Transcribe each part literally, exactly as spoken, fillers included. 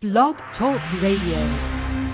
Blog Talk Radio.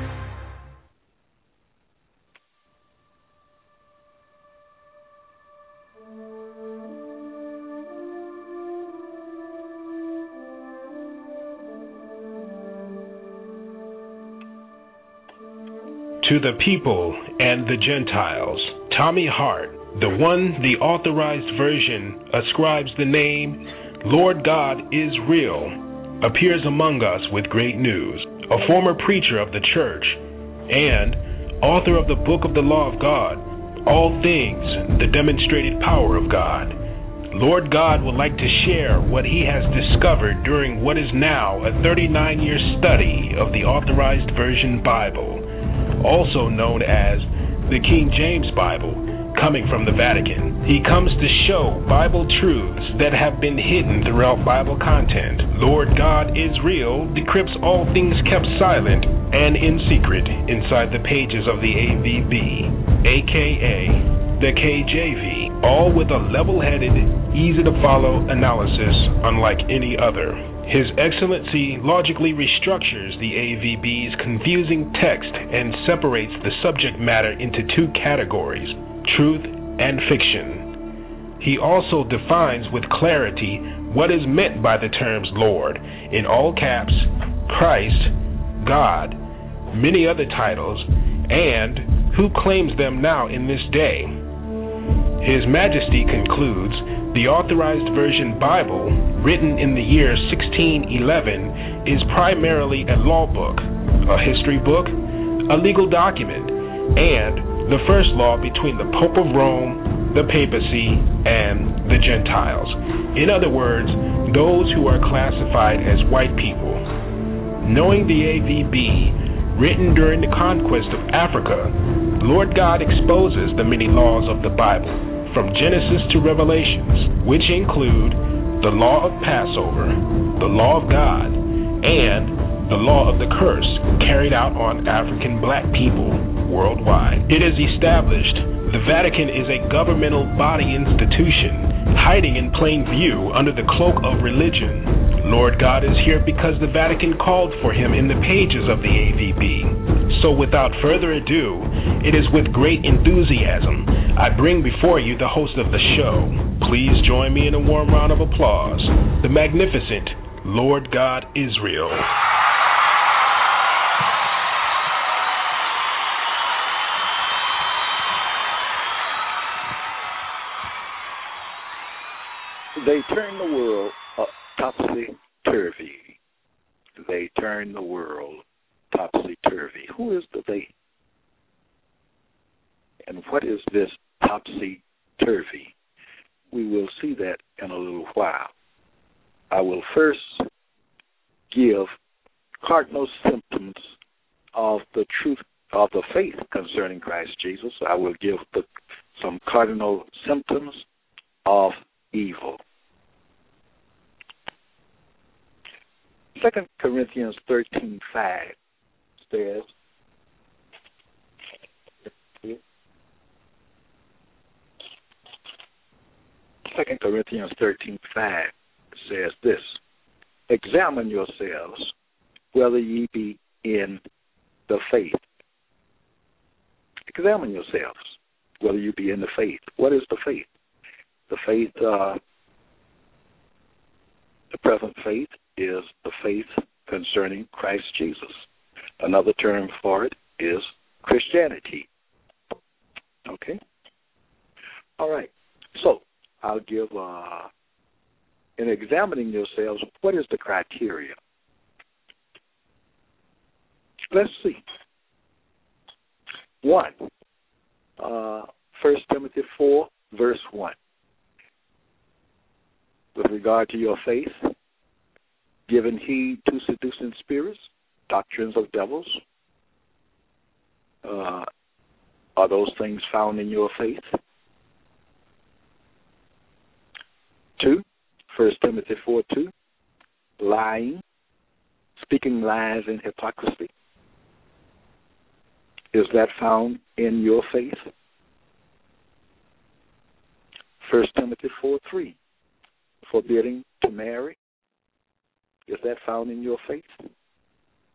To the people and the Gentiles, Tommy Hart, the one the authorized version ascribes the name Lord God is Real, appears among us with great news. A former preacher of the church and author of the book of the law of God, All Things, the demonstrated power of God. Lord God would like to share what he has discovered during what is now a thirty-nine year study of the authorized version Bible, also known as the King James Bible, coming from the Vatican. He comes to show Bible truths that have been hidden throughout Bible content. Lord God is Real decrypts all things kept silent and in secret inside the pages of the A V B, aka the K J V, all with a level-headed, easy-to-follow analysis unlike any other. His Excellency logically restructures the A V B's confusing text and separates the subject matter into two categories, truth and fiction. He also defines with clarity what is meant by the terms Lord, in all caps, Christ, God, many other titles, and who claims them now in this day. His Majesty concludes the Authorized Version Bible, written in the year sixteen eleven, is primarily a law book, a history book, a legal document, and the first law between the Pope of Rome, the papacy, and the Gentiles. In other words, those who are classified as white people. Knowing the A V B, written during the conquest of Africa, Lord God exposes the many laws of the Bible, from Genesis to Revelations, which include the law of Passover, the law of God, and the law of the curse carried out on African black people worldwide. It is established the Vatican is a governmental body institution, hiding in plain view under the cloak of religion. Lord God is here because the Vatican called for him in the pages of the A V B. So without further ado, it is with great enthusiasm I bring before you the host of the show. Please join me in a warm round of applause, the magnificent Lord God Israel. They turn the world uh, topsy-turvy. They turn the world topsy-turvy. Who is the they? And what is this topsy-turvy? We will see that in a little while. I will first give cardinal symptoms of the truth of the faith concerning Christ Jesus. I will give the, some cardinal symptoms of evil. Second Corinthians thirteen five says, Second Corinthians thirteen five says this: examine yourselves whether ye be in the faith. Examine yourselves whether you be in the faith. What is the faith? The faith, uh, the present faith is the faith concerning Christ Jesus. Another term for it is Christianity. Okay? All right. So, I'll give, uh, in examining yourselves, what is the criteria? Let's see. One, uh, First Timothy four, verse one. With regard to your faith, giving heed to seducing spirits, doctrines of devils, uh, are those things found in your faith? Two, First Timothy four two, lying, speaking lies and hypocrisy. Is that found in your faith? First Timothy four three, forbidding to marry. Is that found in your faith?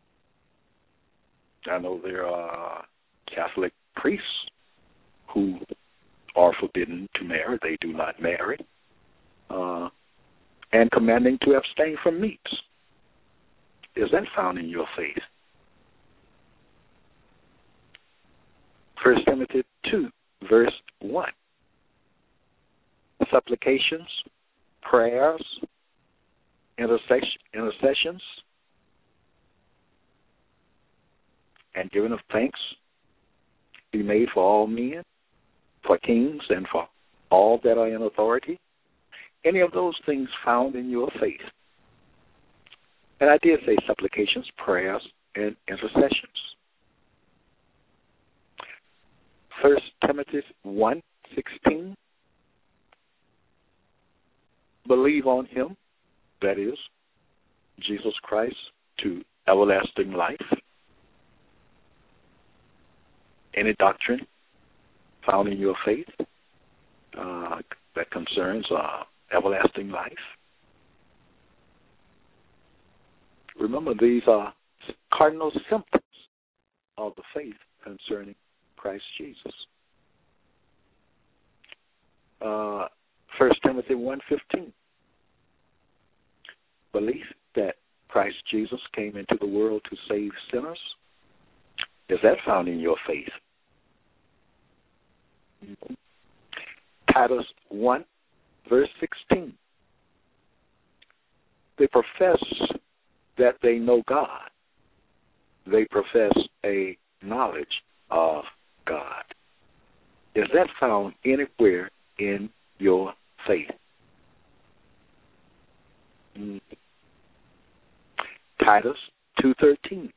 I know there are Catholic priests who are forbidden to marry. They do not marry. Uh, and commanding to abstain from meats. Is that found in your faith? First Timothy two, verse one. Supplications, prayers, intercession, intercessions, and giving of thanks be made for all men, for kings, and for all that are in authority. Any of those things found in your faith. And I did say supplications, prayers, and intercessions. First Timothy one sixteen. Believe on him, that is, Jesus Christ, to everlasting life. Any doctrine found in your faith uh, that concerns uh, everlasting life. Remember, these are cardinal symptoms of the faith concerning Christ Jesus. Uh, First Timothy one fifteen. Belief that Christ Jesus came into the world to save sinners. Is that found in your faith? Mm-hmm. Titus one, verse sixteen. They profess that they know God. They profess a knowledge of God. Is that found anywhere in your faith? Mm. Titus two thirteen.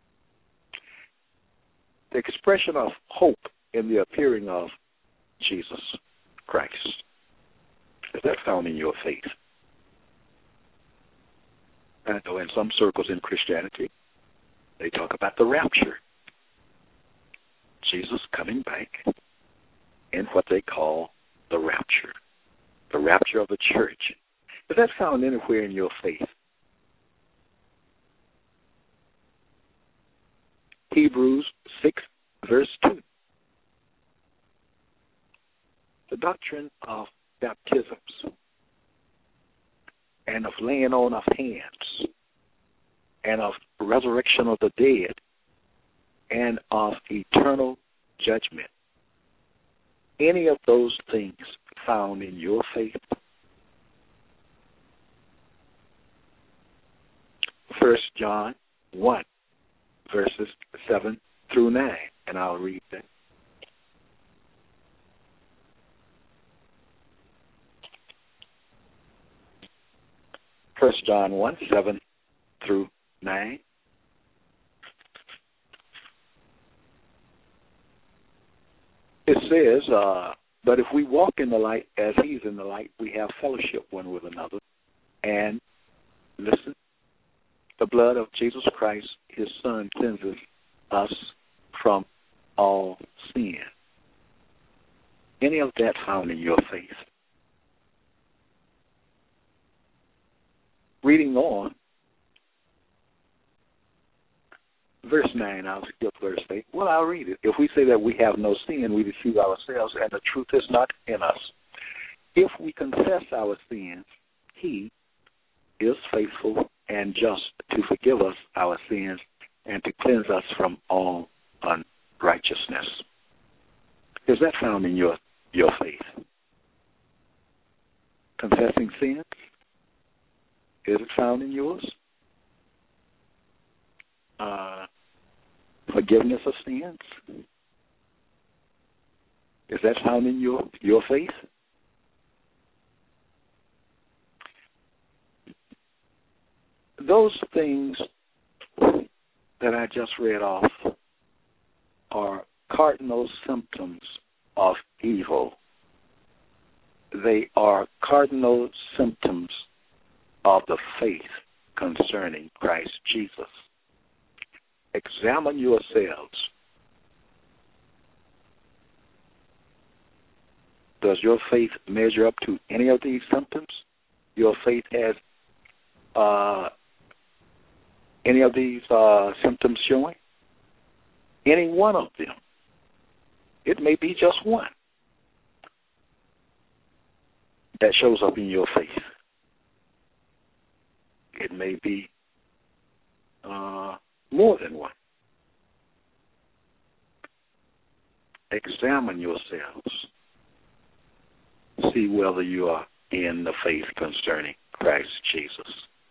The expression of hope in the appearing of Jesus Christ. Is that found in your faith? I know in some circles in Christianity, they talk about the rapture. Jesus coming back in what they call the rapture. The rapture of the church. Is that found anywhere in your faith? Hebrews six, verse two. The doctrine of baptisms and of laying on of hands and of resurrection of the dead and of eternal judgment. Any of those things found in your faith? First John one, verses seven through nine, and I'll read that. First John one, seven through nine. It says, uh, but if we walk in the light as he's in the light, we have fellowship one with another. And, listen, the blood of Jesus Christ, his son, cleanses us from all sin. Any of that found in your faith? Reading on, verse nine, I'll skip verse eight. Well, I'll read it. If we say that we have no sin, we deceive ourselves, and the truth is not in us. If we confess our sins, he is faithful and just to forgive us our sins and to cleanse us from all unrighteousness. Is that found in your, your faith? Confessing sins? Is it found in yours? Uh, forgiveness of sins? Is that found in your, your faith? Those things that I just read off are cardinal symptoms of evil. They are cardinal symptoms of the faith concerning Christ Jesus. Examine yourselves. Does your faith measure up to any of these symptoms? Your faith has uh, any of these uh, symptoms showing? Any one of them. It may be just one that shows up in your faith. It may be uh, more than one. Examine yourselves. See whether you are in the faith concerning Christ Jesus.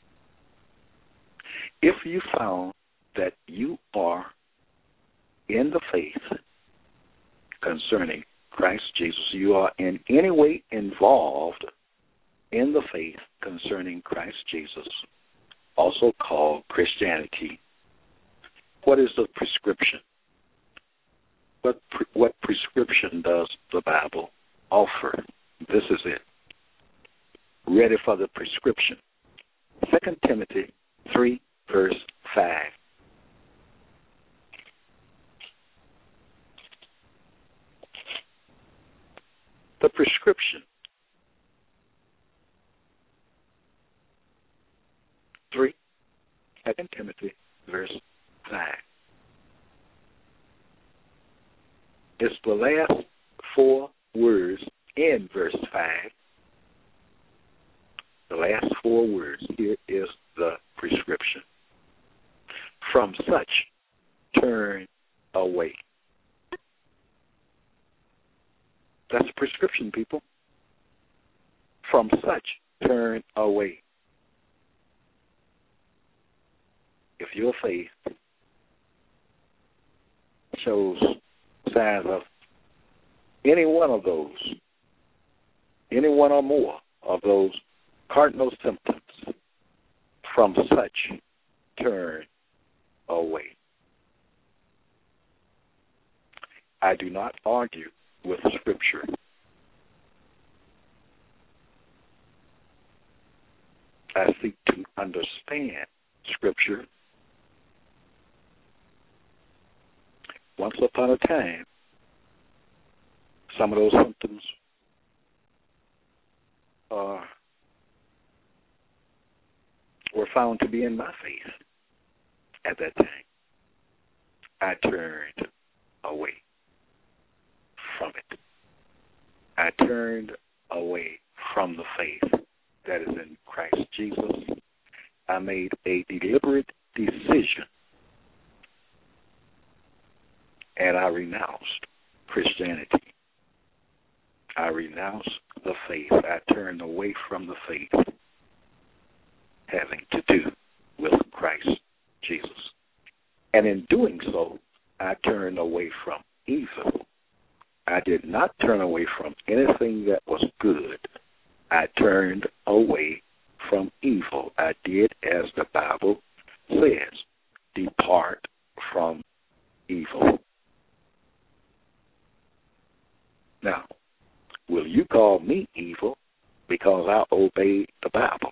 If you found that you are in the faith concerning Christ Jesus, you are in any way involved in the faith concerning Christ Jesus, also called Christianity. What is the prescription? What pre- what prescription does the Bible offer? This is it. Ready for the prescription. Second Timothy three, verse five. The prescription. Three, Second Timothy, verse five. It's the last four words in verse five. The last four words. Here is the prescription. From such, turn away. That's a prescription, people. From such, turn away. If your faith shows signs of any one of those, any one or more of those cardinal symptoms, from such, turn away. I do not argue with Scripture. I seek to understand Scripture. Once upon a time, some of those symptoms uh, were found to be in my faith. At that time, I turned away from it. I turned away from the faith that is in Christ Jesus. I made a deliberate decision, and I renounced Christianity. I renounced the faith. I turned away from the faith having to do with Christ Jesus. And in doing so, I turned away from evil. I did not turn away from anything that was good. I turned away from evil. I did as the Bible says, depart from evil. Now, will you call me evil because I obeyed the Bible?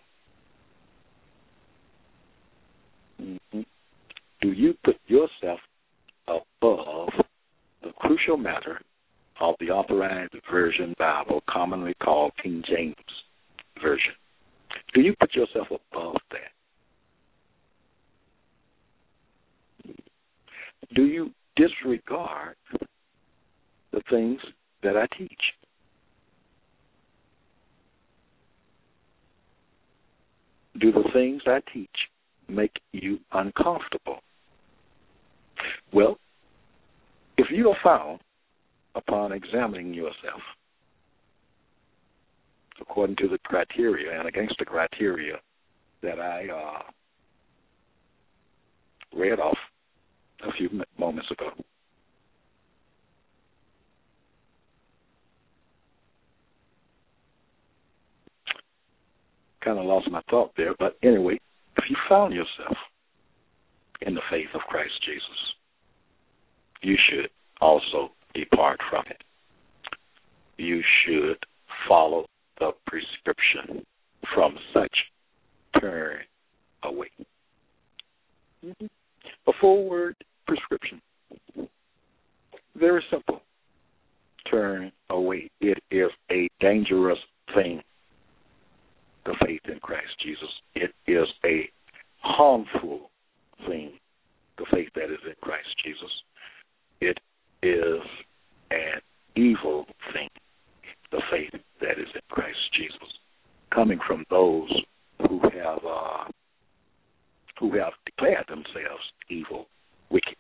Mm-hmm. Do you put yourself above the crucial matter of the Authorized Version Bible, commonly called King James Version? Do you put yourself above that? Do you disregard the things that I teach? Do the things I teach make you uncomfortable? Well, if you are found upon examining yourself according to the criteria and against the criteria that I uh, read off a few moments ago, kind of lost my thought there, but anyway, if you found yourself in the faith of Christ Jesus, you should also depart from it. You should follow the prescription. From such, turn away. Mm-hmm. A four-word prescription. Very simple. Turn away. It is a dangerous thing, the faith in Christ Jesus. It is a harmful thing, the faith that is in Christ Jesus. declare themselves evil, wicked.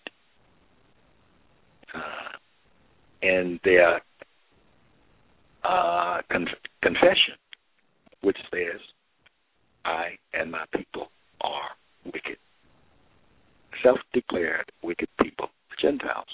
Uh, and their uh, con- confession, which says, I and my people are wicked. Self-declared wicked people, the Gentiles.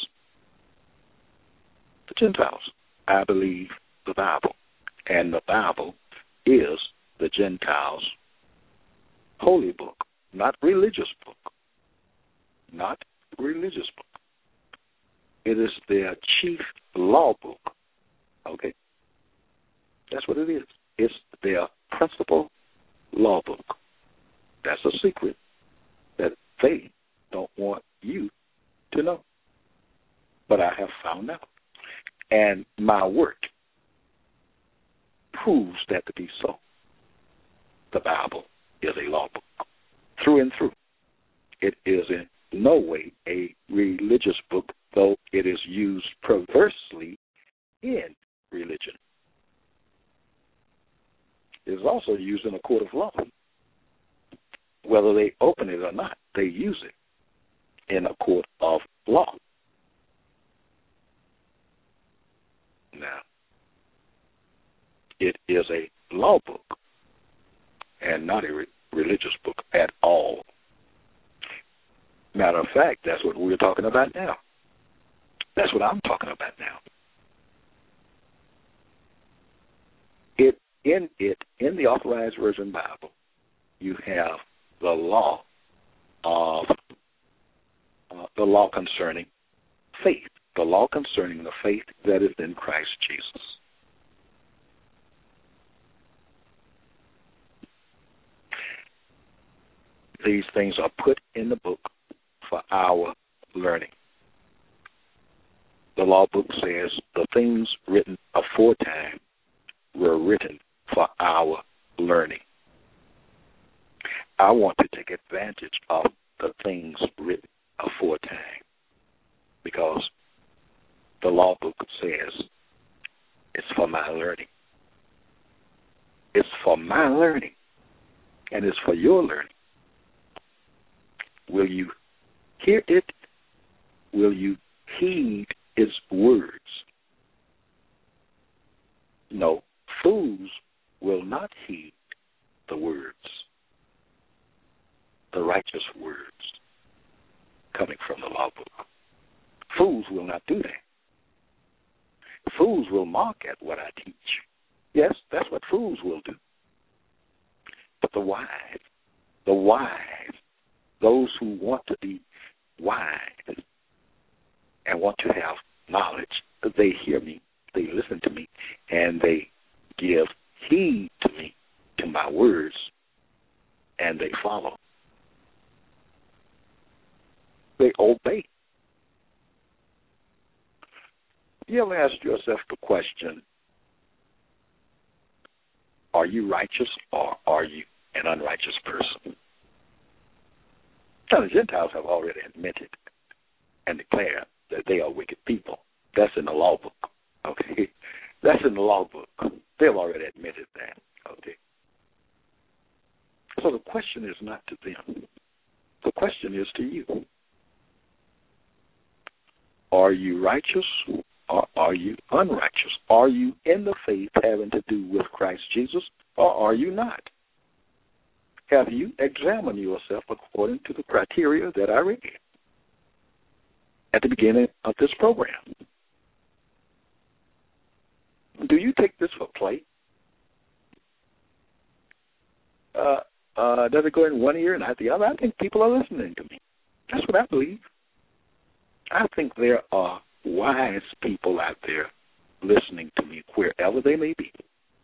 The Gentiles. I believe the Bible. And the Bible is the Gentiles' holy book, not religious book. Not religious book. It is their chief law book. Okay? That's what it is. It's their principal law book. That's a secret that they don't want you to know. But I have found out. And my work proves that to be so. The Bible is a law book, through and through. It is in no way a religious book, though it is used perversely in religion. It is also used in a court of law. Whether they open it or not, they use it in a court of law. Now, it is a law book and not a re- religious book at all. Matter of fact, that's what we're talking about now. That's what I'm talking about now. It in it in the Authorized Version Bible, you have the law of uh, the law concerning faith, the law concerning the faith that is in Christ Jesus. These things are put in the book for our learning. The law book says the things written aforetime were written for our learning. I want to take advantage of the things written aforetime because the law book says it's for my learning. It's for my learning, and it's for your learning. Will you hear it? Will you heed its words? No, fools will not heed the words, the righteous words coming from the law book. Fools will not do that. Fools will mock at what I teach. Yes, that's what fools will do. But the wise, the wise, those who want to be wise and want to have knowledge, they hear me, they listen to me, and they give heed to me, to my words, and they follow. They obey. You ever asked yourself the question, are you righteous or are you an unrighteous person? Now, the Gentiles have already admitted and declared that they are wicked people. That's in the law book, okay? That's in the law book. They've already admitted that, okay? So the question is not to them. The question is to you. Are you righteous or are you unrighteous? Are you in the faith having to do with Christ Jesus or are you not? Have you examined yourself according to the criteria that I read at the beginning of this program? Do you take this for play? Uh, uh, does it go in one ear and out the other? I think people are listening to me. That's what I believe. I think there are wise people out there listening to me wherever they may be.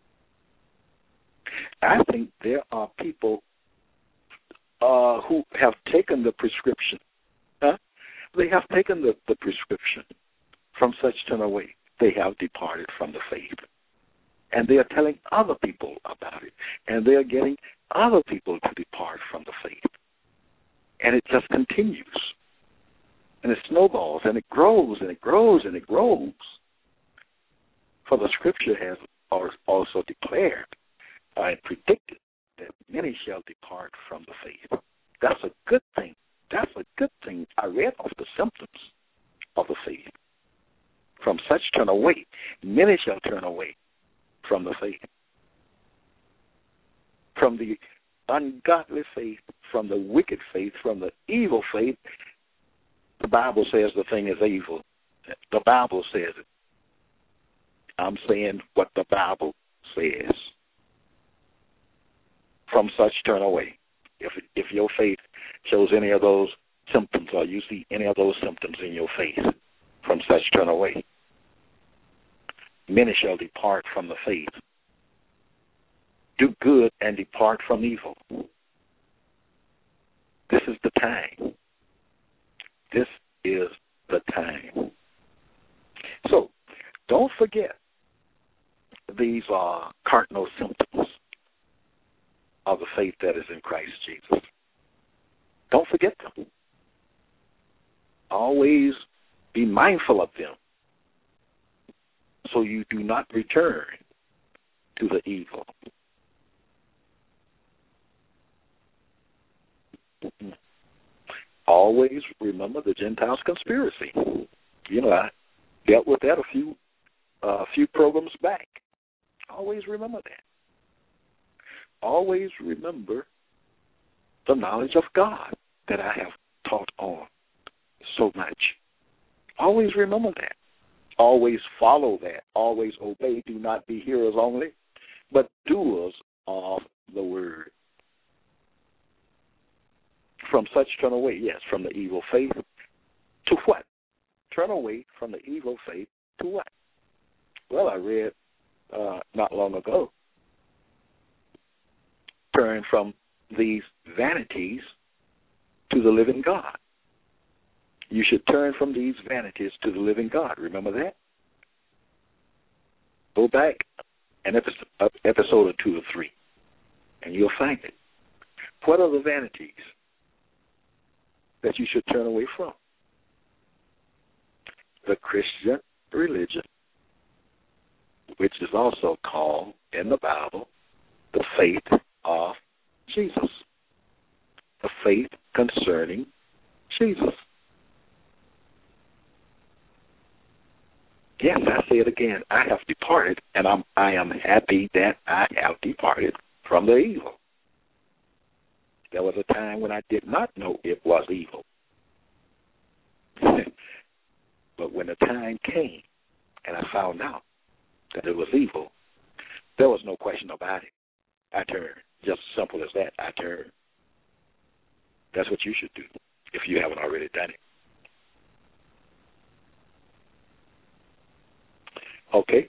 I think there are people uh, who have taken the prescription. Huh? They have taken the, the prescription from such turn away. They have departed from the faith. And they are telling other people about it. And they are getting other people to depart from the faith. And it just continues. And it snowballs, and it grows, and it grows, and it grows. For the Scripture has also declared and predicted that many shall depart from the faith. That's a good thing. That's read off the symptoms of the faith. From such turn away. Many shall turn away from the faith. From the ungodly faith, from the wicked faith, from the evil faith. The Bible says the thing is evil. The Bible says it. I'm saying what the Bible says. From such turn away. If if your faith shows any of those symptoms, or you see any of those symptoms in your faith, from such turn away. Many shall depart from the faith. Do good and depart from evil. This is the time. This is the time. So, don't forget, these are cardinal symptoms of the faith that is in Christ Jesus. Don't forget them. Always be mindful of them so you do not return to the evil. Always remember the Gentiles' conspiracy. You know, I dealt with that a few uh, a few programs back. Always remember that. Always remember the knowledge of God that I have taught on so much. Always remember that. Always follow that. Always obey. Do not be hearers only, but doers of the word. From such turn away, yes, from the evil faith to what? Turn away from the evil faith to what? Well, I read uh, not long ago. Turn from these vanities to the living God. You should turn from these vanities to the living God. Remember that? Go back an episode, episode or two or three, and you'll find it. What are the vanities that you should turn away from? The Christian religion, which is also called in the Bible the faith of Jesus. The faith concerning Jesus. Yes, I say it again. I have departed, and I'm, I am happy that I have departed from the evil. There was a time when I did not know it was evil. But when the time came and I found out that it was evil, there was no question about it. I turned. Just as simple as that, I turned. That's what you should do if you haven't already done it. Okay.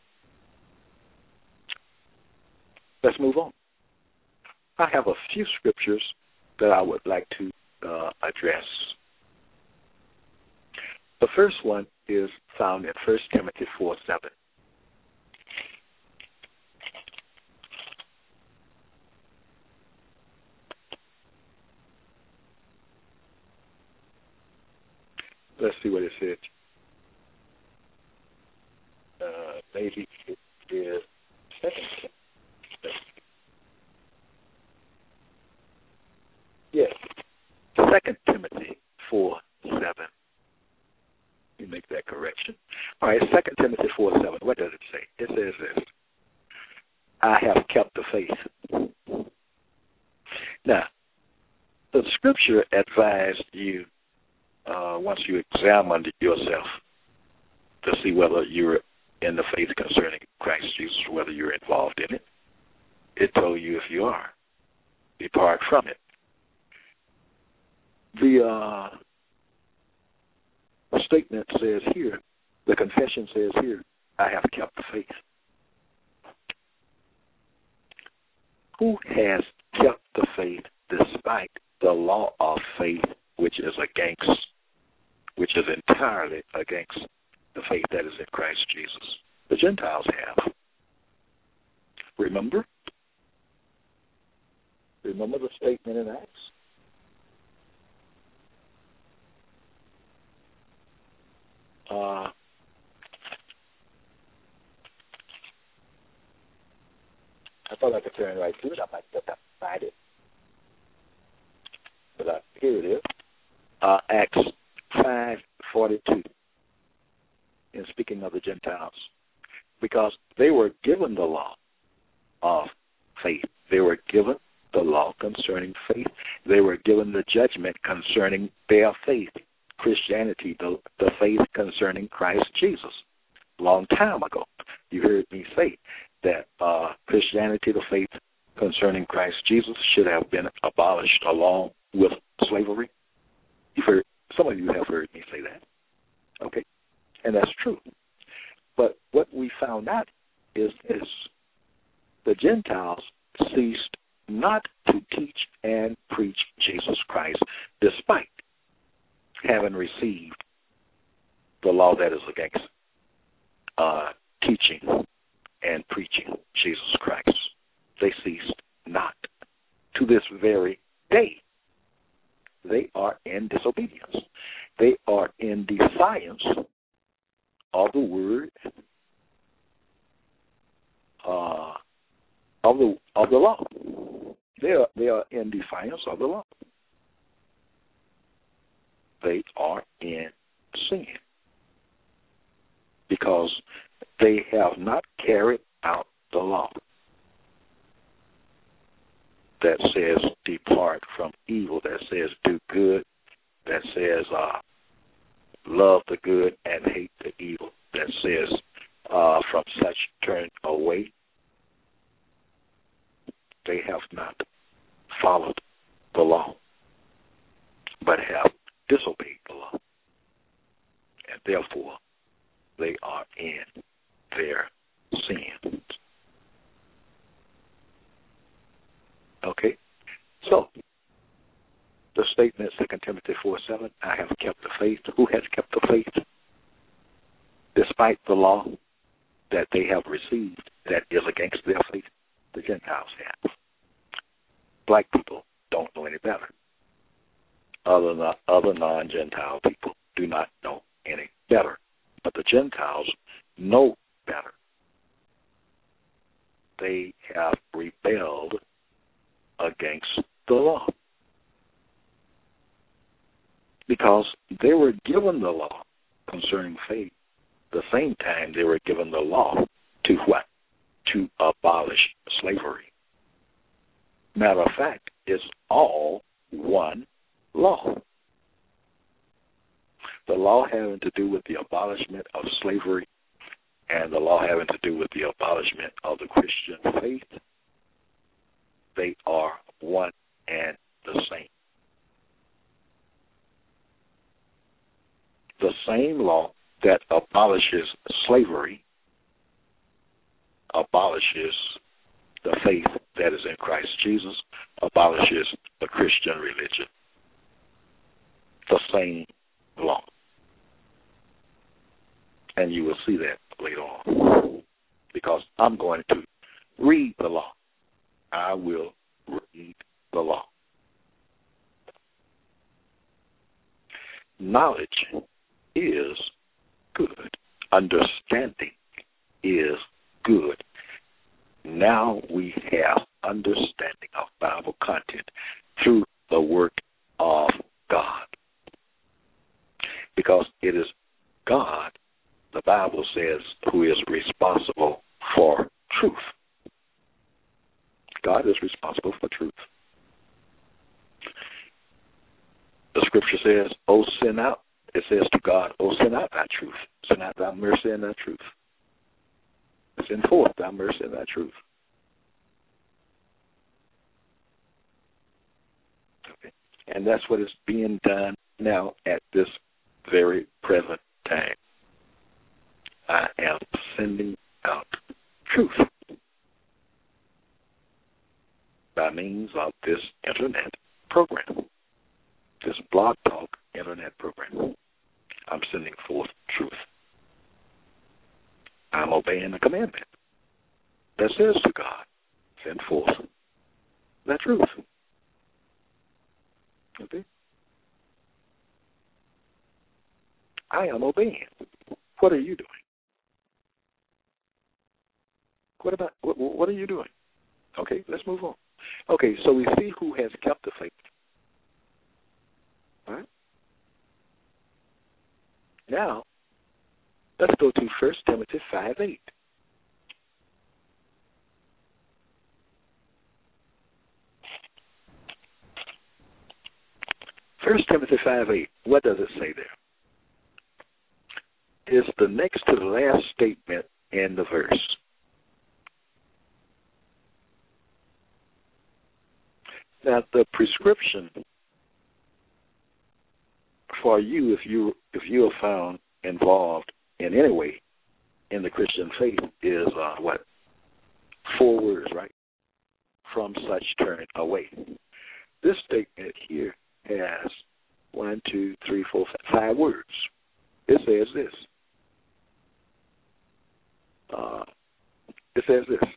Let's move on. I have a few scriptures that I would like to uh, address. The first one is found in First Timothy four seven. Let's see what it says. Uh, maybe it is second. Yes, Second Timothy four seven. You make that correction. All right, Second Timothy four seven. What does it say? It says this: I have kept the faith. Now, the Scripture advised you uh, once you examined yourself to see whether you're in the faith concerning Christ Jesus, whether you're involved in it. It told you if you are, depart from it. The uh, statement says here, the confession says here, I have kept the faith. Who has kept the faith despite the law of faith, which is against, which is entirely against the faith that is in Christ Jesus? The Gentiles have. Remember? Remember the statement in Acts? Uh, I thought I could turn right to it. I might have to find it. But uh, here it is. Uh, Acts five forty-two, in speaking of the Gentiles, because they were given the law of faith. They were given the law concerning faith. They were given the judgment concerning their faith. Christianity, the, the faith concerning Christ Jesus. Long time ago, you heard me say that uh, Christianity, the faith concerning Christ Jesus, should have been abolished along with slavery. You've heard, some of you have heard me say that. Okay, and that's true. But what we found out is this: the Gentiles ceased not to teach and preach Jesus Christ, despite having received the law that is against uh, teaching and preaching Jesus Christ. They ceased not. To this very day, they are in disobedience. They are in defiance of the word uh, of the of the law. They are they are in defiance of the law. They are in sin because they have not carried out the law that says depart from evil, that says do good, that says uh, love the good and hate the evil, that says uh, from such turn away. They have not followed the law, but have disobeyed the law, and therefore they are in their sins. Okay, so the statement, Second Timothy four seven, I have kept the faith. Who has kept the faith? Despite the law that they have received that is against their faith, the Gentiles have. Black people don't know any better. Other, other non-Gentile people do not know any better. But the Gentiles know better. They have rebelled against the law because they were given the law concerning faith the same time they were given the law to what? To abolish slavery. Matter of fact, it's all one law. The law having to do with the abolishment of slavery and the law having to do with the abolishment of the Christian faith, they are one and the same. The same law that abolishes slavery abolishes the faith that is in Christ Jesus, abolishes the Christian religion. The same law. And you will see that later on, because I'm going to read the law. I will read the law. Knowledge is good. Understanding is good. Now we have understanding of Bible content through the work of God. Because it is God, the Bible says, who is responsible for truth. God is responsible for truth. The scripture says, "O send out," it says to God, "O send out thy truth. Send out thy mercy and thy truth. Send forth thy mercy and thy truth." Okay. And that's what is being done now at this very present time. I am sending out truth by means of this internet program, this Blog Talk internet program. I'm sending forth truth. I'm obeying the commandment that says to God, send forth the truth. Okay? I am obeying. What are you doing? What about what, what are you doing? Okay, let's move on. Okay, so we see who has kept the faith. All right? Now, let's go to First Timothy five eight. First Timothy five eight. What does it say there? It's the next to the last statement in the verse. Now, the prescription for you, if you if you are found involved in any way in the Christian faith, is uh, what? Four words, right? From such turn away. This statement here has one, two, three, four, five, five words. It says this. Uh, it says this.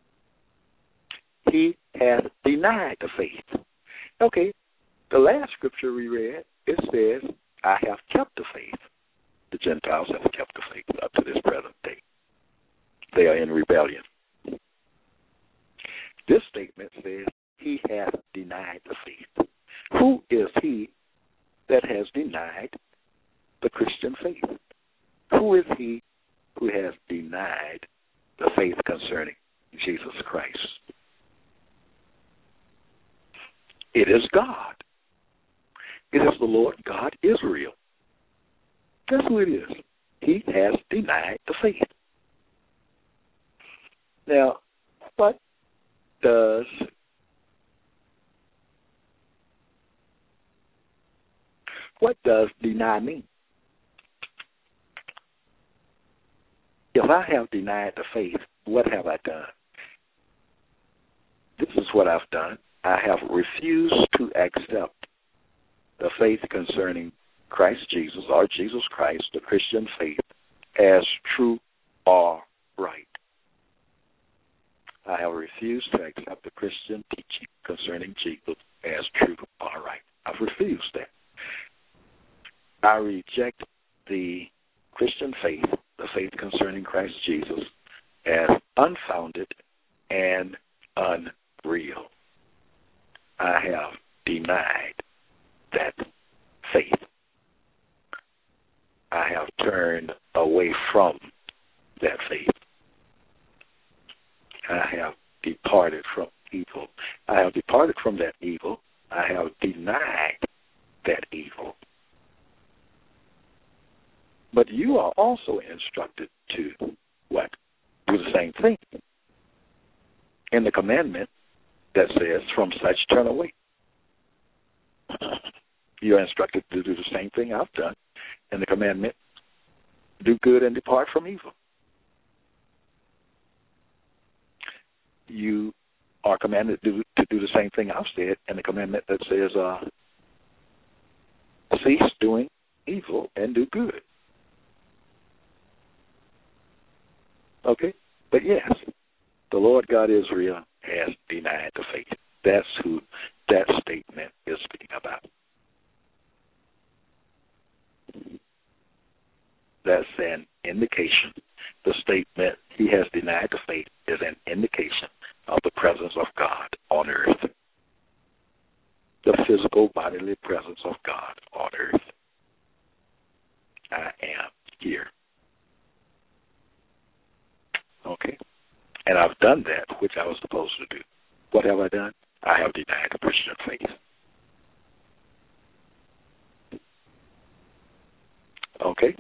He hath denied the faith. Okay, the last scripture we read, it says, I have kept the faith. The Gentiles have kept the faith up to this present day. They are in rebellion. This statement says, he hath denied the faith. Who is he that has denied the Christian faith? Who is he who has denied the faith concerning Jesus Christ? It is God. It is the Lord God Israel. That's who it is. He has denied the faith. Now, what does what does deny mean? If I have denied the faith, what have I done? This is what I've done. I have refused to accept the faith concerning Christ Jesus, or Jesus Christ, the Christian faith, as true or right. I have refused to accept the Christian teaching concerning Jesus as true or right. I've refused that. I reject the Christian faith, the faith concerning Christ Jesus, as unfounded and unreal. I have denied that faith. I have turned away from that faith. I have departed from evil. I have departed from that evil. I have denied that evil. But you are also instructed to what? Do the same thing. In the commandment that says, from such turn away. You are instructed to do the same thing I've done. In the commandment, do good and depart from evil. You are commanded to do, to do the same thing I've said in the commandment that says, uh, cease doing evil and do good. Okay? But yes, the Lord God Israel has denied the faith. That's who that statement is speaking about. That's an indication. The statement, he has denied the faith, is an indication of the presence of God on earth. The physical bodily presence of God on earth. I am here. Okay? And I've done that which I was supposed to do. What have I done? I have denied the Christian faith. Okay?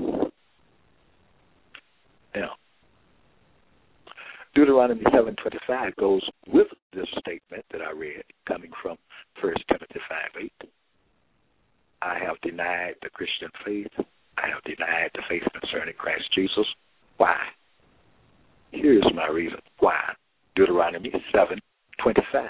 Now, Deuteronomy seven twenty-five goes with this statement that I read, coming from First Timothy five eight. I have denied the Christian faith. I have denied the faith concerning Christ Jesus. Why? Here's my reason why. Deuteronomy seven twenty-five.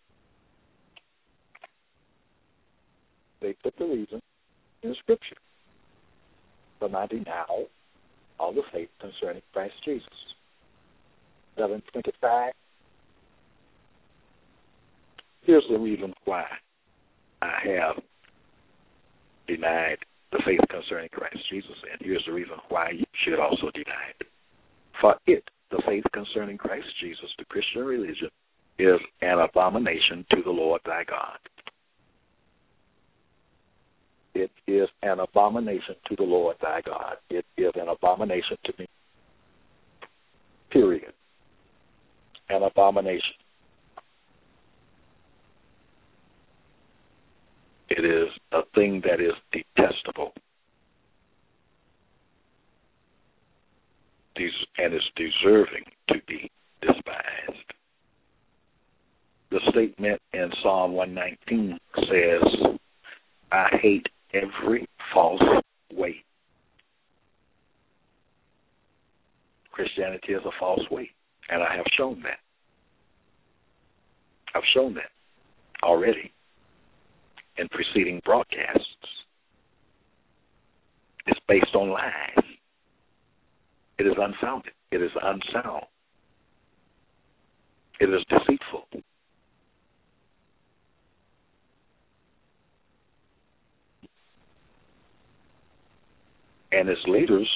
They put the reason in Scripture for my denial of the faith concerning Christ Jesus. seven twenty-five. Here's the reason why I have denied the faith concerning Christ Jesus, and here's the reason why you should also deny it. For it, the faith concerning Christ Jesus, the Christian religion, is an abomination to the Lord thy God. It is an abomination to the Lord thy God. It is an abomination to me. Period. An abomination. It is a thing that is detestable. And is deserving to be despised. The statement in Psalm one nineteen says, I hate every false way. Christianity is a false way, and I have shown that. I've shown that already in preceding broadcasts. It's based on lies. It is unfounded. It is unsound. It is deceitful. And its leaders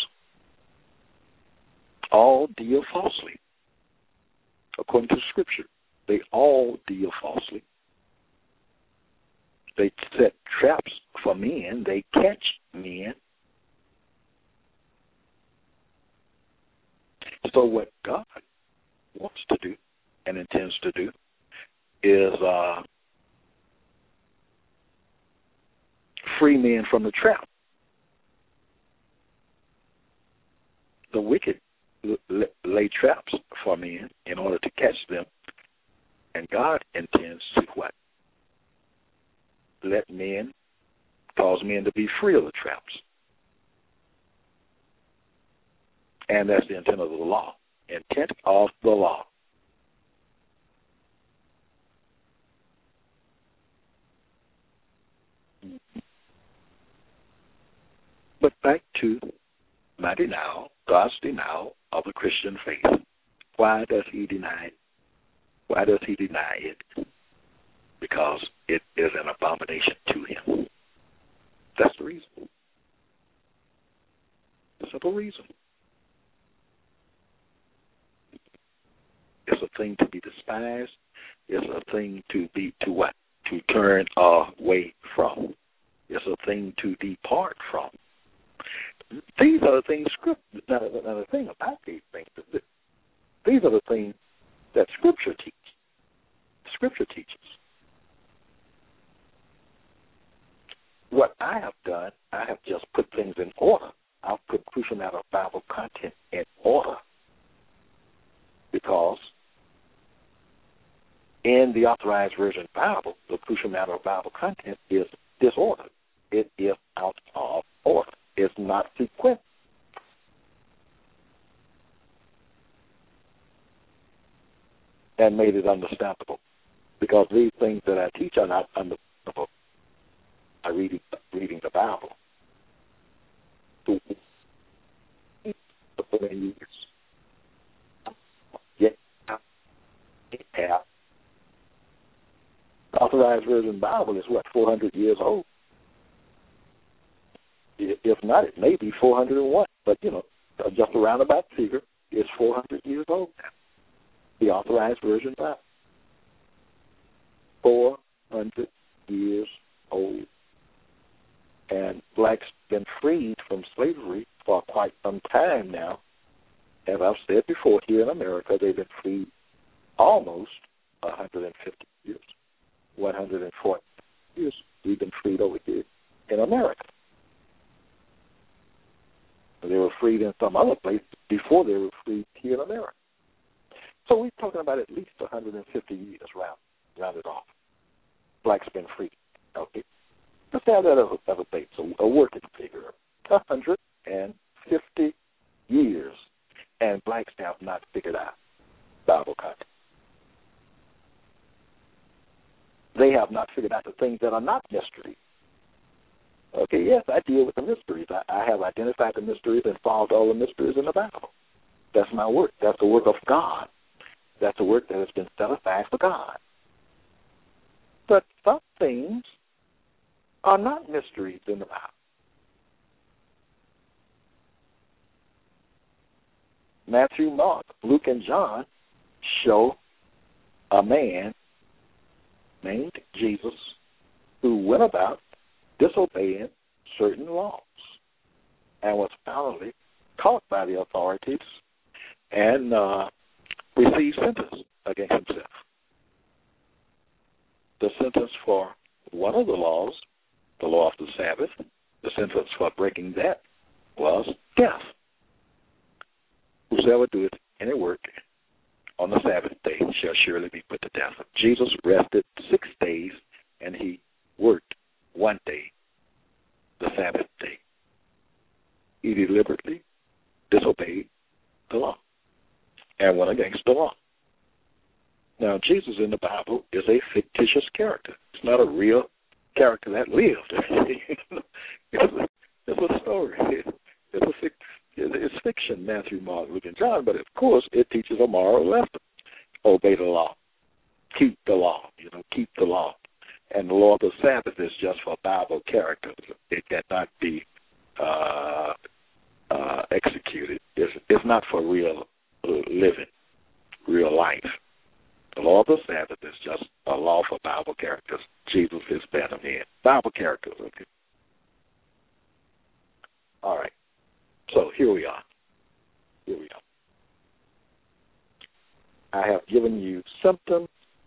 all deal falsely. According to Scripture, they all deal falsely. They set traps for men. They catch men. So what God wants to do and intends to do is uh, free men from the trap. The wicked lay traps for men in order to catch them, and God intends to what? Let men, cause men to be free of the traps. And that's the intent of the law. Intent of the law. But back to my denial, God's denial of the Christian faith. Why does he deny it? Why does he deny it? Because it is an abomination to him. That's the reason. The simple reason. It's a thing to be despised. It's a thing to be, to what? To turn away from. It's a thing to depart from. These are the things, script, now, now the thing about these things, these are the things that Scripture teaches. Scripture teaches. What I have done, I have just put things in order. I've put crucial matter Bible content in order. Because in the Authorized Version Bible, the crucial matter of Bible content is disordered. It is out of order. It's not sequential. And made it understandable. Because these things that I teach are not understandable by reading, reading the Bible. For many years. Yet, yeah. The Authorized Version Bible is what, four hundred years old? If not, it may be four hundred one. But, you know, just a roundabout figure, it's four hundred years old now. The Authorized Version Bible. four hundred years old. And blacks been freed from slavery for quite some time now. As I've said before, here in America, they've been freed almost one hundred fifty years. one hundred forty years we've been freed over here in America. They were freed in some other place before they were freed here in America. So we're talking about at least one hundred fifty years round, rounded off. Blacks been freed. Okay. Let's have that as a, as a base, a, a working figure. one hundred fifty years. And blacks have not figured out Bible content. They have not figured out the things that are not mysteries. Okay, yes, I deal with the mysteries. I, I have identified the mysteries and solved all the mysteries in the Bible. That's my work. That's the work of God. That's the work that has been set aside for God. But some things are not mysteries in the Bible. Matthew, Mark, Luke, and John show a man named Jesus who went about disobeying certain laws and was finally caught by the authorities and uh, received sentence against himself. The sentence for one of the laws, the law of the Sabbath, the sentence for breaking that was death. Whosoever doeth any work on the Sabbath day shall surely be put to death. Jesus rested six days, and he worked one day, the Sabbath day. He deliberately disobeyed the law and went against the law. Now, Jesus in the Bible is a fictitious character. It's not a real character that lived. it's, a, it's a story. It's, a fic, it's fiction, Matthew, Mark, Luke, and John, but of course it teaches a moral lesson. Obey the law. Keep the law. You know, keep the law. And the law of the Sabbath is just for Bible characters. It cannot be uh, uh, executed. It's, it's not for real living, real life. The law of the Sabbath is just a law for Bible characters. Jesus is better than Bible characters. Okay. All right. So here we are. Here we are. I have given you symptoms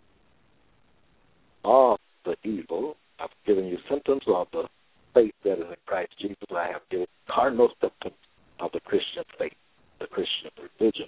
of the evil. I've given you symptoms of the faith that is in Christ Jesus. I have given cardinal symptoms of the Christian faith, the Christian religion.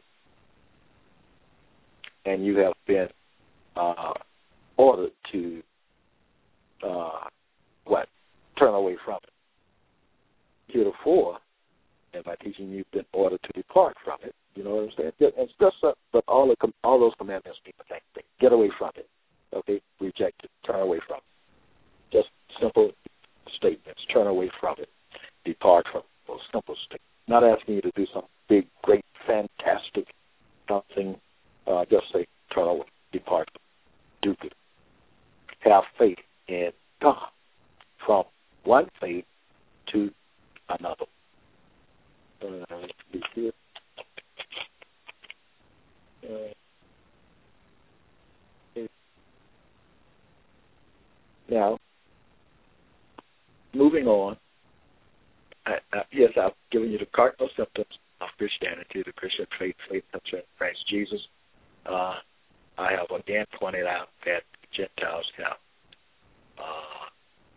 And you have been uh, ordered to, uh, what, turn away from it. Heretofore, in my teaching, you've been ordered to depart from it. You know what I'm saying? It's just, uh, but all, the, all those commandments mean the same thing. Get away from it. Okay? Reject it. Turn away from it. Just simple statements. Turn away from it. Depart from it. Those simple statements. Not asking you to do some big, great, fantastic something. Uh, just say, turn away, depart, do good. Have faith in God from one faith to another. Uh, let's see here. Uh, now, moving on, I, I, yes, I've given you the cardinal symptoms of Christianity, the Christian faith, faith concerning Christ Jesus. Uh, I have again pointed out that Gentiles have uh,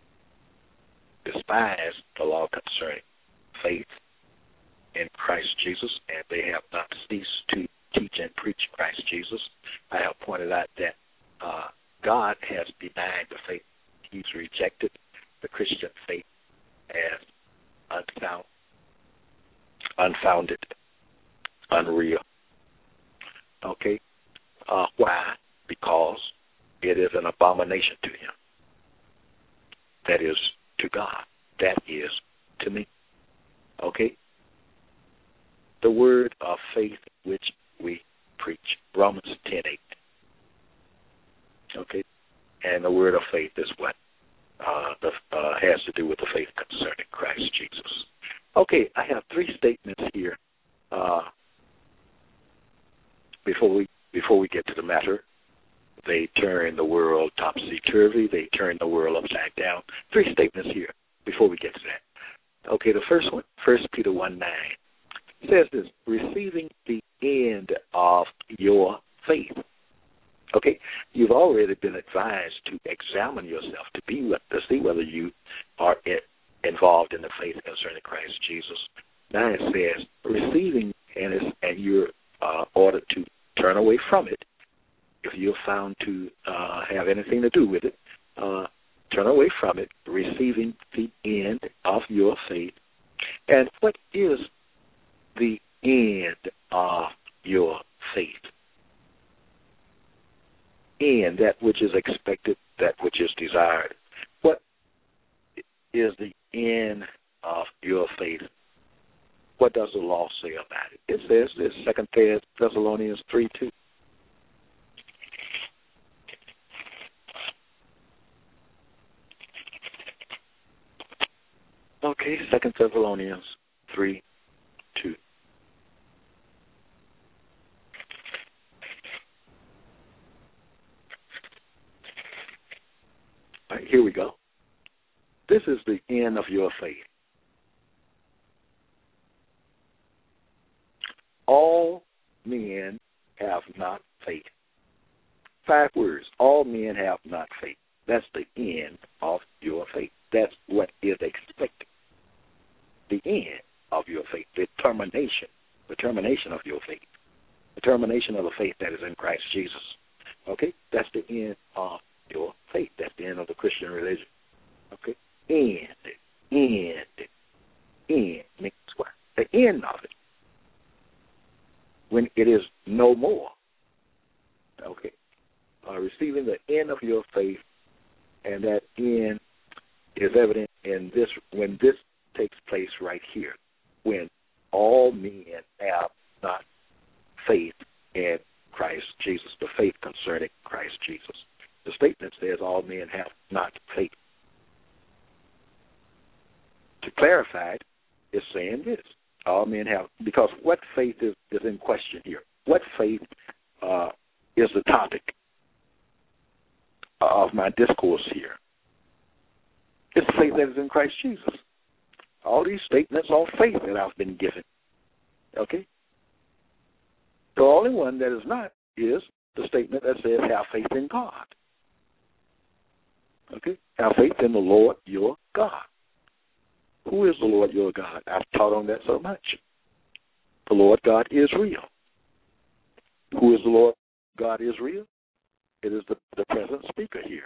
despised the law concerning faith in Christ Jesus, and they have not ceased to teach and preach Christ Jesus. I have pointed out that uh, God has denied the faith. He's rejected the Christian faith as unfound, unfounded, unreal. Okay? Uh, why? Because it is an abomination to him. That is to God. That is to me. Okay? The word of faith which we preach. Romans ten eight. Okay? And the word of faith is what uh, the, uh, has to do with the faith concerning Christ Jesus. Okay, I have three statements here uh, before we before we get to the matter. They turn the world topsy-turvy. They turn the world upside down. Three statements here before we get to that. Okay, the first one, First Peter one nine, says this, receiving the end of your faith. Okay, you've already been advised to examine yourself, to be with, to see whether you are in, involved in the faith concerning Christ Jesus. Now it says, receiving, and, it's, and you're uh, ordered to turn away from it. If you're found to uh, have anything to do with it, uh, turn away from it, receiving the end of your faith. And what is the end of your faith? And that which is expected, that which is desired. What is the end of your faith? What does the law say about it? It says this, Second Thessalonians three two. Okay, Second Thessalonians three two. All right, here we go. This is the end of your faith. all men have not faith. Five words. All men have not faith. That's the end of your faith. That's what is expected. The end of your faith. The termination. The termination of your faith. The termination of the faith that is in Christ Jesus. Okay? That's the end of your faith. That's the end of the Christian religion. Okay? End. End. End means what? The end of it. When it is no more. Okay? Uh, receiving the end of your faith, and that end is evident in this, when this takes place right here, when all men have not faith in Christ Jesus, the faith concerning Christ Jesus. The statement says all men have not faith. To clarify it, it's saying this. All men have, because what faith is, is in question here? What faith uh, is the topic of my discourse here? It's the faith that is in Christ Jesus. All these statements on faith that I've been given. Okay? The only one that is not is the statement that says have faith in God. Okay? Have faith in the Lord your God. Who is the Lord your God? I've taught on that so much. The Lord God is real. Who is the Lord God is real? It is the, the present speaker here.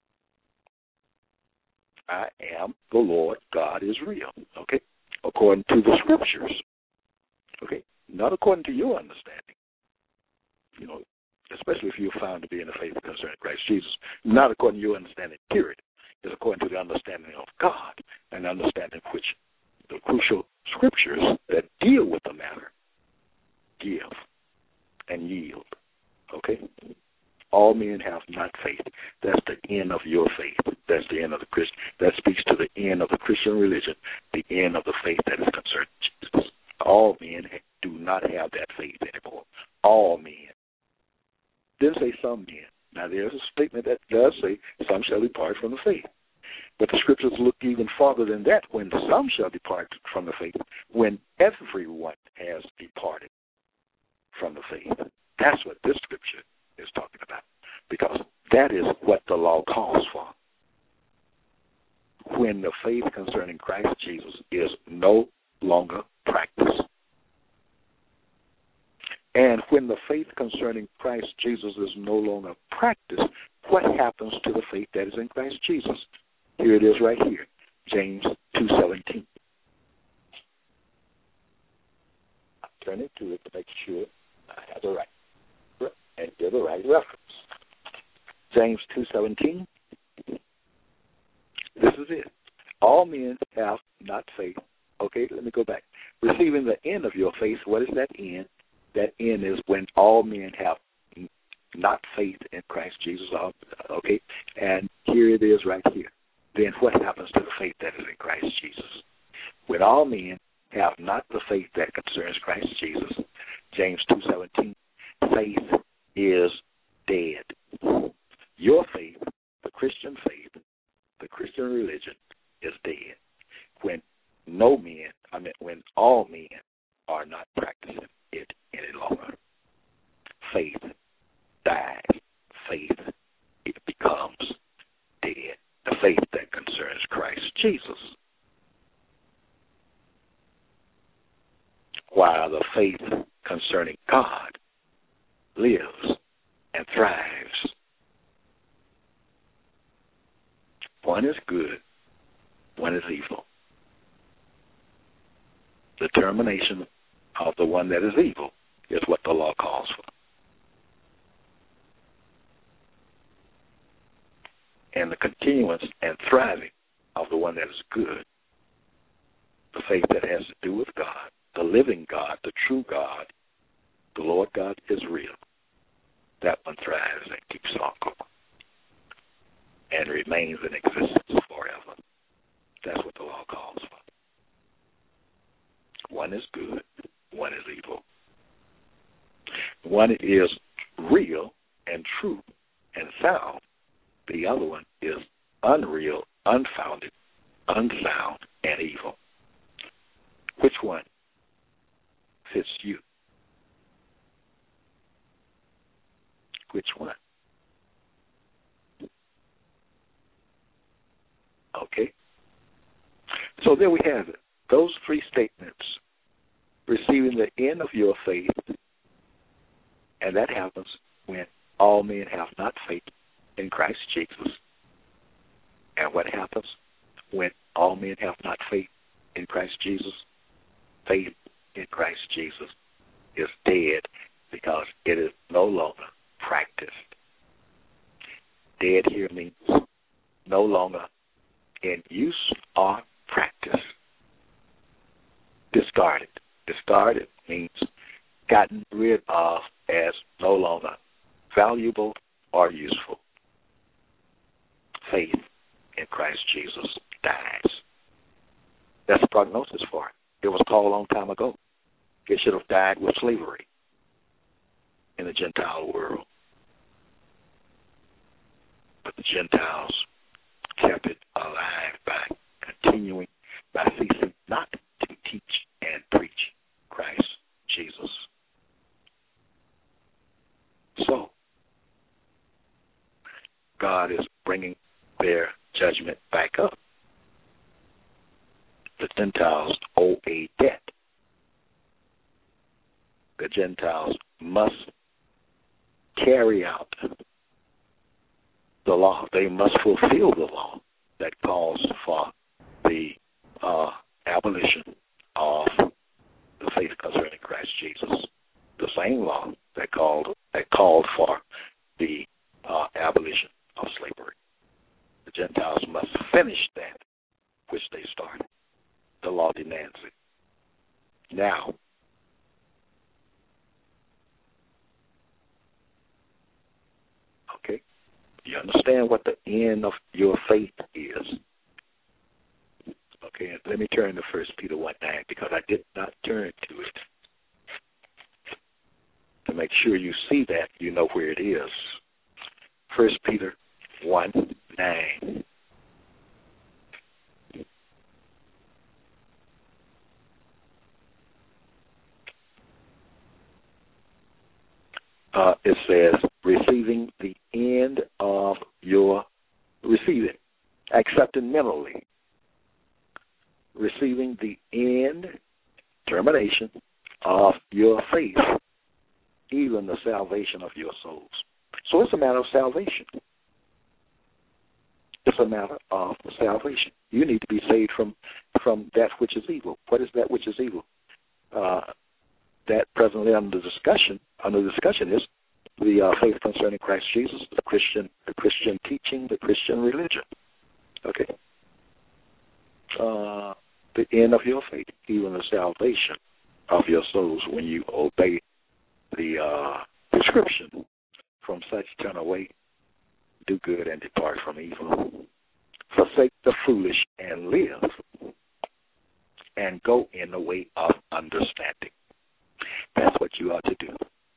I am the Lord God is real. Okay? According to the scriptures. Okay? Not according to your understanding. You know, especially if you're found to be in the faith concerning Christ Jesus. Not according to your understanding, period. It's according to the understanding of God, and understanding which the crucial scriptures that deal with the matter give and yield. Okay? All men have not faith. That's the end of your faith. That's the end of the Christian. That speaks to the end of the Christian religion, the end of the faith that is concerned with Jesus. All men do not have that faith anymore. All men. Didn't say some men. Now, there's a statement that does say some shall depart from the faith. But the scriptures look even farther than that, when some shall depart from the faith, when everyone has departed from the faith. That's what this scripture is talking about, because that is what the law calls for. When the faith concerning Christ Jesus is no longer practiced. And when the faith concerning Christ Jesus is no longer practiced, what happens to the faith that is in Christ Jesus? Here it is right here, James two seventeen. I'm turning to it to make sure I have the right and give the right reference. James two seventeen. This is it. All men have not faith. Okay, let me go back. Receiving the end of your faith, what is that end? That end is when all men have not faith in Christ Jesus. Okay, and here it is right here. Then what happens to the faith that is in Christ Jesus? When all men have not the faith that concerns Christ Jesus, James two seventeen, faith is dead. Your faith, the Christian faith, the Christian religion is dead. When no men, I mean, when all men are not practicing it any longer. Faith dies. Faith, it becomes dead. The faith that concerns Christ Jesus. While the faith concerning God lives and thrives. One is good, one is evil. The termination of the one that is evil is what the law calls for. And the continuance and thriving of the one that is good, the faith that has to do with God, the living God, the true God, the Lord God is real. That one thrives and keeps on going and remains in existence forever. That's what the law calls for. One is good, one is evil. One is real and true and sound. The other one is unreal, unfounded, unsound, and evil. Which one fits you? So there we have it. Those three statements, receiving the end of your faith, and that happens when all men have not faith in Christ Jesus. And what happens when all men have not faith in Christ Jesus? Faith in Christ Jesus is dead because it is no longer practiced. Dead here means no longer in use or practice. Discarded. Discarded means gotten rid of as no longer valuable or useful. Faith in Christ Jesus dies. That's the prognosis for it. It was called a long time ago. It should have died with slavery in the Gentile world. But the Gentiles kept it alive by continuing, by ceasing not to teach and preach Christ Jesus. So, God is bringing their judgment back up. The Gentiles owe a debt. The Gentiles must carry out the law. They must fulfill the law that calls for the uh, abolition of the faith concerning Christ Jesus. The same law that called that called for the uh, abolition of slavery. The Gentiles must finish that which they started. The law demands it. Now, okay, you understand what the end of your faith is. Okay, let me turn to First Peter one nine because I did not turn to it. To make sure you see that, you know where it is. First Peter one nine. Uh, it says, receiving the end of your, receiving, accepting mentally, receiving the end, termination of your faith, even the salvation of your souls. So it's a matter of salvation. It's a matter of salvation. You need to be saved from, from that which is evil. What is that which is evil? Uh, that presently under discussion, under discussion is the uh, faith concerning Christ Jesus, the Christian, the Christian teaching, the Christian religion. Okay. Uh, the end of your faith, even the salvation of your souls, when you obey the uh, prescription. From such turn away, do good and depart from evil. Forsake the foolish and live, and go in the way of understanding. That's what you are to do.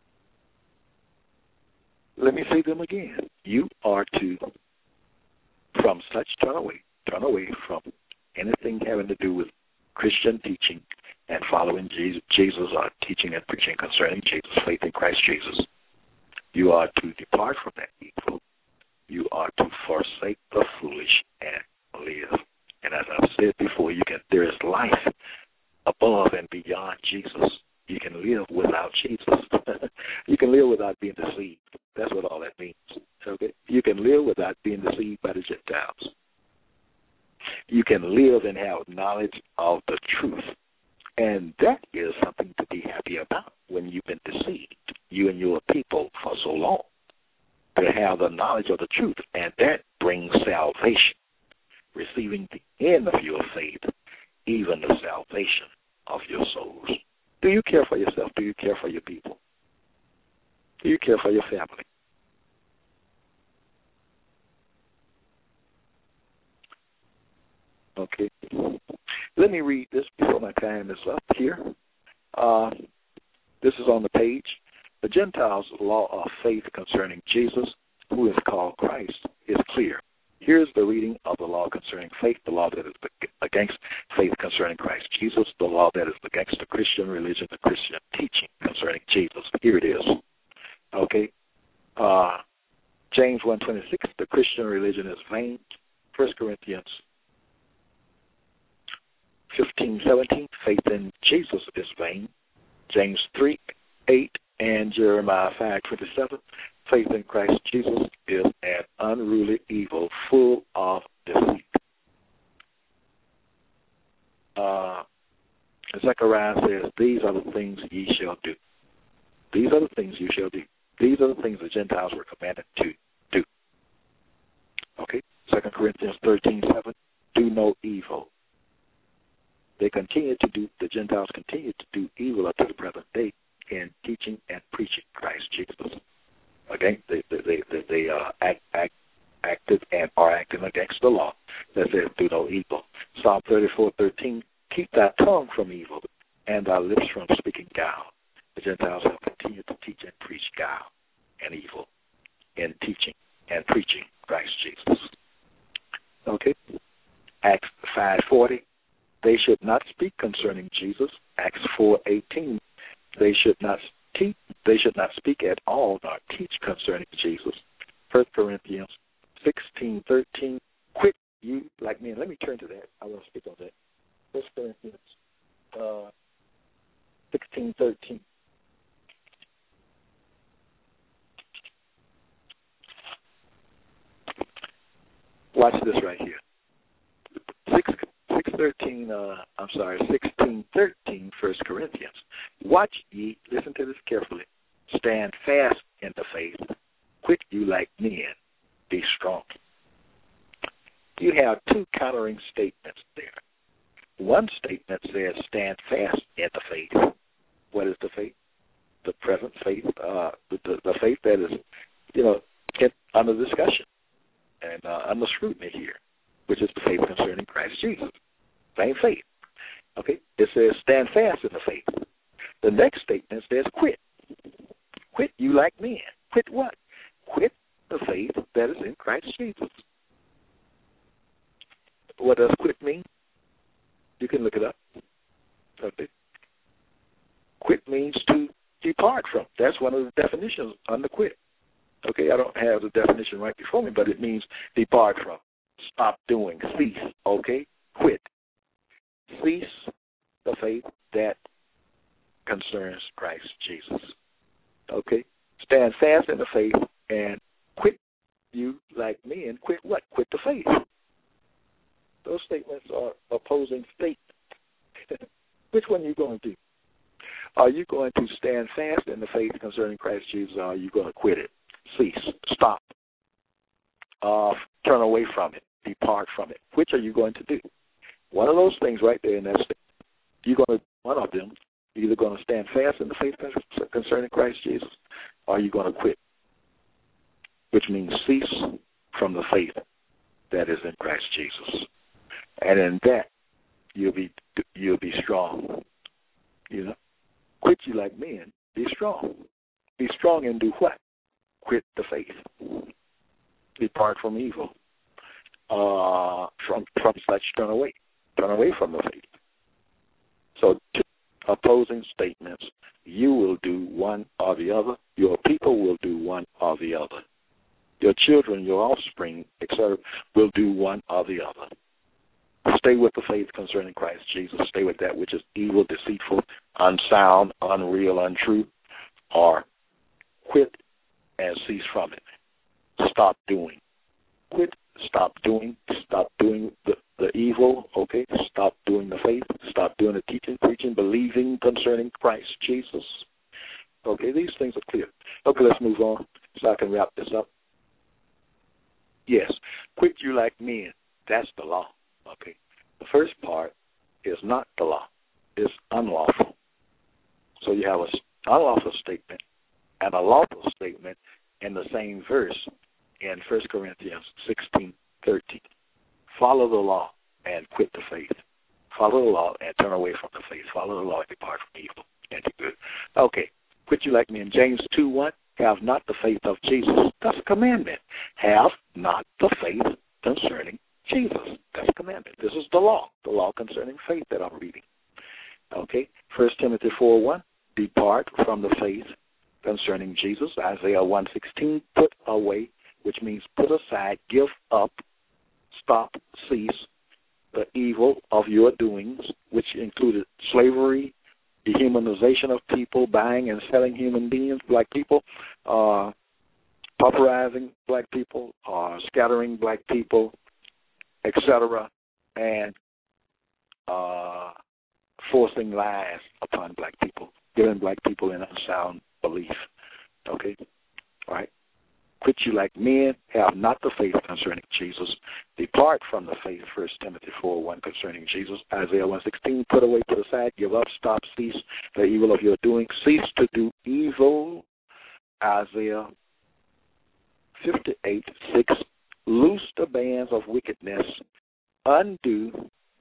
Let me say them again. You are to, from such turn away, turn away from anything having to do with Christian teaching and following Jesus, Jesus or teaching and preaching concerning Jesus, faith in Christ Jesus. You are to depart from that evil. You are to forsake the foolish and live. And as I've said before, you can. There is life above and beyond Jesus. You can live without Jesus. You can live without being deceived. That's what all that means. Okay? You can live without being deceived by the Gentiles. You can live and have knowledge of the truth. And that is something to be happy about when you've been deceived, you and your people, for so long, to have the knowledge of the truth. And that brings salvation, receiving the end of your faith, even the salvation of your souls. Do you care for yourself? Do you care for your people? Do you care for your family? Okay. Let me read this before my time is up here. Uh, this is on the page. The Gentiles' law of faith concerning Jesus, who is called Christ, is clear. Here's the reading of the law concerning faith, the law that is against faith concerning Christ Jesus, the law that is against the Christian religion, the Christian teaching concerning Jesus. Here it is. Okay. Uh, James one twenty-six, the Christian religion is vain. First Corinthians fifteen, seventeen, faith in Jesus is vain. James three, eight, and Jeremiah five, twenty-seven, faith in Christ Jesus is an unruly evil full of deceit. Uh, Zechariah says, these are the things ye shall do. These are the things you shall do. These are the things the Gentiles were commanded to do. Okay? Second Corinthians thirteen, seven, do no evil. They continue to do, the Gentiles continue to do evil up to the present day in teaching and preaching Christ Jesus. Again, they they they, they uh, act, act acted and are acting against the law that says do no evil. Psalm thirty-four, thirteen, keep thy tongue from evil and thy lips from speaking guile. The Gentiles have continued to teach and preach guile and evil in teaching and preaching Christ Jesus. Okay? Acts five forty, they should not speak concerning Jesus. Acts four eighteen, they should not teach, they should not speak at all nor teach concerning Jesus. First Corinthians sixteen thirteen, quit you like me. Let me turn to that. I want to speak on that. First Corinthians uh, sixteen thirteen. Watch this right here. Six six thirteen. Uh, I'm sorry, sixteen thirteen. First Corinthians. Watch ye. Listen to this carefully. Stand fast in the faith. Quit you like men. Be strong. You have two countering statements there. One statement says stand fast in the faith. What is the faith? The present faith, uh, the, the, the faith that is, you know, kept under discussion and uh, under scrutiny here, which is the faith concerning Christ Jesus. Same faith. Okay? It says stand fast in the faith. The next statement says quit. Quit you like men. Quit what? Quit the faith that is in Christ Jesus. What does quit mean? You can look it up. Okay. Quit means to depart from. That's one of the definitions under quit. Okay, I don't have the definition right before me, but it means depart from, stop doing, cease. Okay, quit. Cease the faith that concerns Christ Jesus. Okay, stand fast in the faith and quit you like men. Quit what? Quit the faith. Those statements are opposing statements. Which one are you going to do? Are you going to stand fast in the faith concerning Christ Jesus, or are you going to quit it? Cease, stop, uh, turn away from it, depart from it. Which are you going to do? One of those things right there in that statement. You're going to, one of them, you're either going to stand fast in the faith concerning Christ Jesus, or are you going to quit? Which means cease from the faith that is in Christ Jesus. And in that, you'll be you'll be strong. You know, quit you like men. Be strong. Be strong and do what? Quit the faith. Depart from evil. Uh, from from such turn away. Turn away from the faith. So two opposing statements. You will do one or the other. Your people will do one or the other. Your children, your offspring, et cetera, will do one or the other. Stay with the faith concerning Christ Jesus. Stay with that which is evil, deceitful, unsound, unreal, untrue, or quit and cease from it. Stop doing. Quit, stop doing, stop doing the, the evil, okay? Stop doing the faith, stop doing the teaching, preaching, believing concerning Christ Jesus. Okay, these things are clear. Okay, let's move on so I can wrap this up. Yes, quit you like men. That's the law. Okay. The first part is not the law. It's unlawful. So you have an unlawful statement and a lawful statement in the same verse in First Corinthians sixteen thirteen. Follow the law and quit the faith. Follow the law and turn away from the faith. Follow the law and depart from evil and do good. Okay. Quit you like me in James two one. Have not the faith of Jesus. That's a commandment. Have not the faith concerning Jesus. That's a commandment. This is the law, the law concerning faith that I'm reading. Okay. First Timothy four one, depart from the faith concerning Jesus. Isaiah one sixteen, put away, which means put aside, give up, stop, cease the evil of your doings which included slavery, dehumanization of people, buying and selling human beings, black people, uh, pauperizing black people, uh, scattering black people, et cetera, and uh, forcing lies upon black people, giving black people an unsound belief. Okay? All right? Quit you like men, have not the faith concerning Jesus. Depart from the faith, First Timothy four one concerning Jesus. Isaiah one sixteen, put away, put aside, give up, stop, cease the evil of your doing. Cease to do evil. Isaiah fifty-eight six, loose the bands of wickedness, undo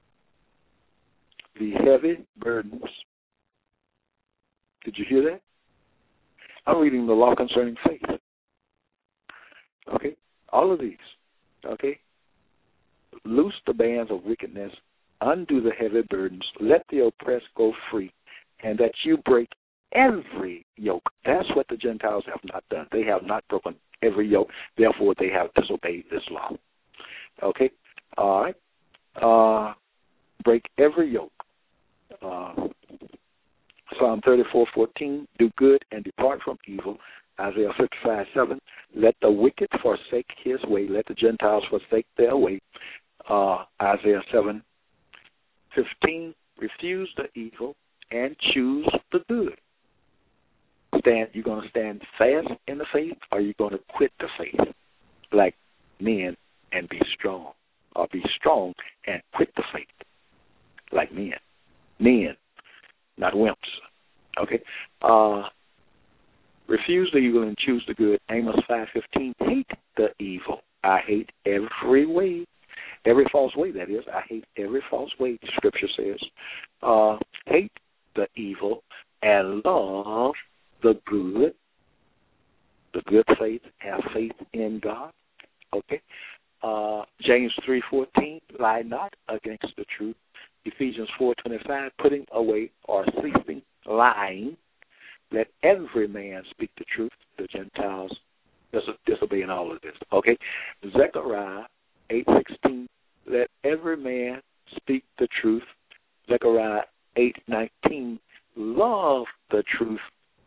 the heavy burdens. Did you hear that? I'm reading the law concerning faith. Okay? All of these. Okay? Loose the bands of wickedness, undo the heavy burdens, let the oppressed go free, and that you break every yoke. That's what the Gentiles have not done. They have not broken every yoke. Therefore, they have disobeyed this law. Okay? All right? Uh, break every yoke. Uh, Psalm thirty-four fourteen, do good and depart from evil. Isaiah fifty-five seven, let the wicked forsake his way. Let the Gentiles forsake their way. Uh, Isaiah seven fifteen, refuse the evil and choose the good. Stand. You're going to stand fast in the faith, or you're going to quit the faith like men and be strong, or be strong and quit the faith like men. Men, not wimps. Okay? Uh, refuse the evil and choose the good. Amos five fifteen, hate the evil. I hate every way. Every false way, that is. I hate every false way, Scripture says. Uh, hate the evil and love the good. The good faith, have faith in God. Okay? Uh, James three fourteen, lie not against the truth. Ephesians four twenty-five, putting away or ceasing lying. Let every man speak the truth. The Gentiles disobeying all of this. Okay? Zechariah eight sixteen, let every man speak the truth. Zechariah eight nineteen, love the truth.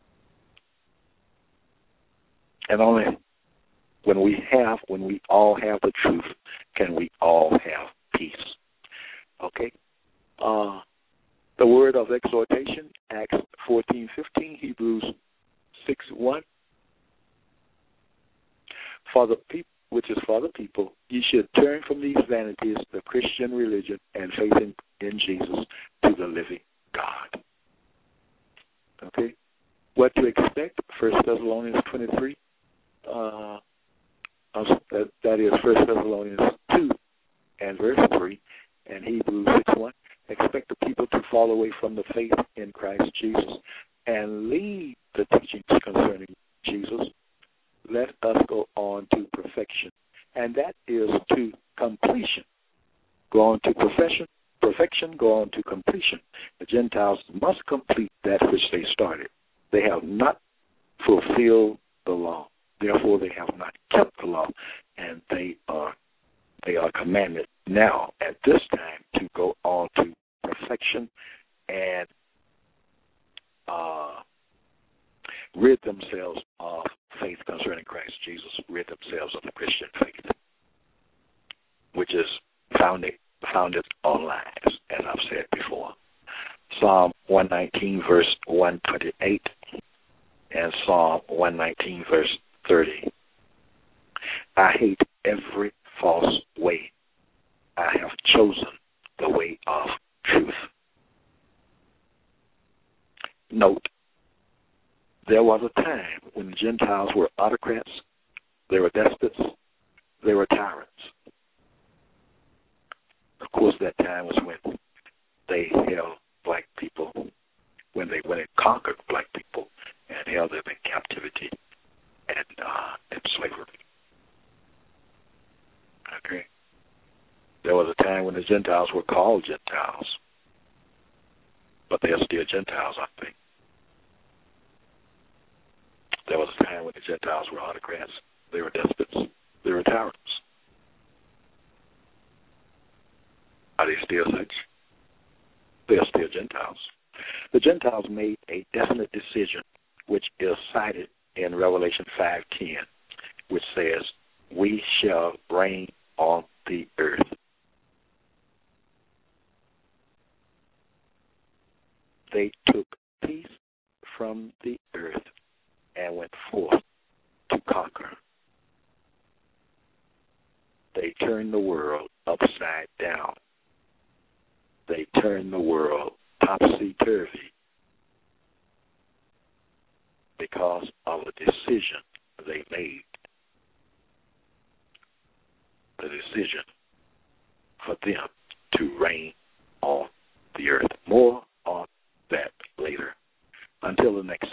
And only when we have, when we all have the truth, can we all have peace. Okay? Uh, the word of exhortation, Acts fourteen fifteen, Hebrews six one. For the people, which is for the people, you should turn from these vanities, the Christian religion, and faith in, in Jesus to the living God. Okay? What to expect? First Thessalonians twenty-three. Uh, that, that is First Thessalonians two and verse three, and Hebrews six one. Expect the people to fall away from the faith in Christ Jesus and leave the teachings concerning Jesus. Let us go on to perfection, and that is to completion. Go on to perfection, perfection, go on to completion. The Gentiles must complete that which they started. They have not fulfilled the law. Therefore, they have not kept the law, and they are they are commanded now at this time to go on to perfection and uh, rid themselves of faith concerning Christ Jesus, rid themselves of the Christian faith, which is founded founded on lies, as I've said before. Psalm one nineteen, verse one twenty-eight, and Psalm one nineteen, verse thirty. I hate every false way. I have chosen the way of truth. Note, there was a time when the Gentiles were autocrats, they were despots, they were tyrants. Of course, that time was when they held black people, when they when they conquered black people and held them in captivity and uh, in slavery. Okay. There was a time when the Gentiles were called Gentiles, but they are still Gentiles, I think. There was a time when the Gentiles were autocrats, they were despots, they were tyrants. Are they still such? they are still Gentiles. The Gentiles made a definite decision, which is cited in Revelation five ten, which says, we shall reign on the earth. They took peace from the earth and went forth to conquer. They turned the world upside down. They turned the world topsy-turvy because of a decision they made. The decision for them to reign on the earth. More on that later. Until the next